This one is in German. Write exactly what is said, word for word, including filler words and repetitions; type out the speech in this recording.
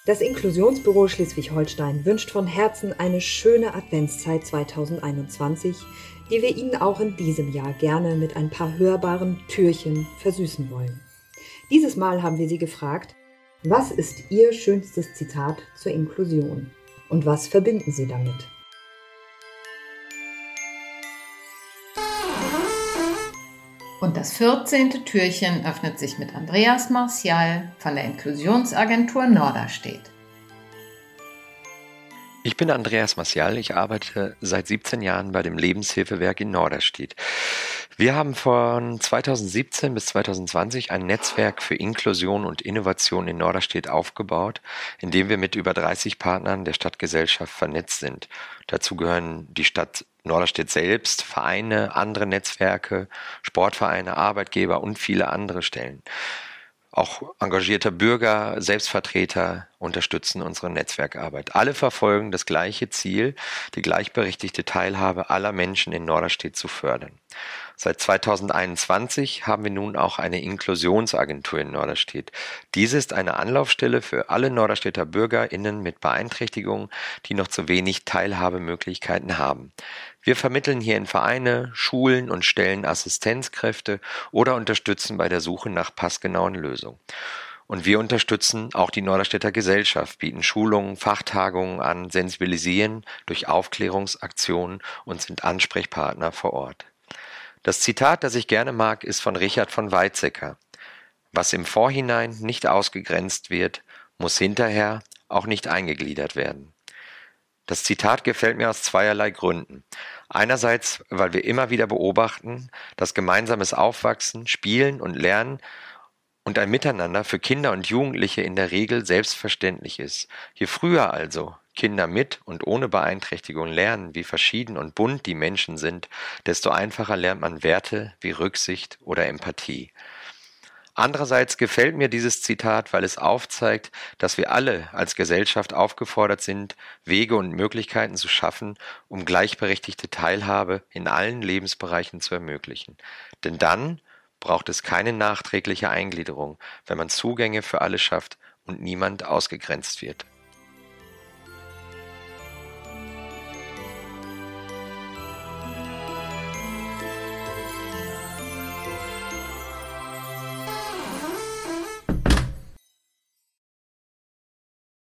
Das Inklusionsbüro Schleswig-Holstein wünscht von Herzen eine schöne Adventszeit zweitausendeinundzwanzig, die wir Ihnen auch in diesem Jahr gerne mit ein paar hörbaren Türchen versüßen wollen. Dieses Mal haben wir Sie gefragt: Was ist Ihr schönstes Zitat zur Inklusion und was verbinden Sie damit? Und das vierzehnte Türchen öffnet sich mit Andreas Martial von der Inklusionsagentur Norderstedt. Ich bin Andreas Martial, ich arbeite seit siebzehn Jahren bei dem Lebenshilfewerk in Norderstedt. Wir haben von zweitausendsiebzehn bis zweitausendzwanzig ein Netzwerk für Inklusion und Innovation in Norderstedt aufgebaut, in dem wir mit über dreißig Partnern der Stadtgesellschaft vernetzt sind. Dazu gehören die Stadt Norderstedt selbst, Vereine, andere Netzwerke, Sportvereine, Arbeitgeber und viele andere Stellen. Auch engagierte Bürger, Selbstvertreter unterstützen unsere Netzwerkarbeit. Alle verfolgen das gleiche Ziel, die gleichberechtigte Teilhabe aller Menschen in Norderstedt zu fördern. Seit zweitausendeinundzwanzig haben wir nun auch eine Inklusionsagentur in Norderstedt. Diese ist eine Anlaufstelle für alle Norderstedter BürgerInnen mit Beeinträchtigungen, die noch zu wenig Teilhabemöglichkeiten haben. Wir vermitteln hier in Vereine, Schulen und stellen Assistenzkräfte oder unterstützen bei der Suche nach passgenauen Lösungen. Und wir unterstützen auch die Norderstedter Gesellschaft, bieten Schulungen, Fachtagungen an, sensibilisieren durch Aufklärungsaktionen und sind Ansprechpartner vor Ort. Das Zitat, das ich gerne mag, ist von Richard von Weizsäcker: Was im Vorhinein nicht ausgegrenzt wird, muss hinterher auch nicht eingegliedert werden. Das Zitat gefällt mir aus zweierlei Gründen. Einerseits, weil wir immer wieder beobachten, dass gemeinsames Aufwachsen, Spielen und Lernen und ein Miteinander für Kinder und Jugendliche in der Regel selbstverständlich ist. Je früher also Kinder mit und ohne Beeinträchtigung lernen, wie verschieden und bunt die Menschen sind, desto einfacher lernt man Werte wie Rücksicht oder Empathie. Andererseits gefällt mir dieses Zitat, weil es aufzeigt, dass wir alle als Gesellschaft aufgefordert sind, Wege und Möglichkeiten zu schaffen, um gleichberechtigte Teilhabe in allen Lebensbereichen zu ermöglichen. Denn dann braucht es keine nachträgliche Eingliederung, wenn man Zugänge für alle schafft und niemand ausgegrenzt wird.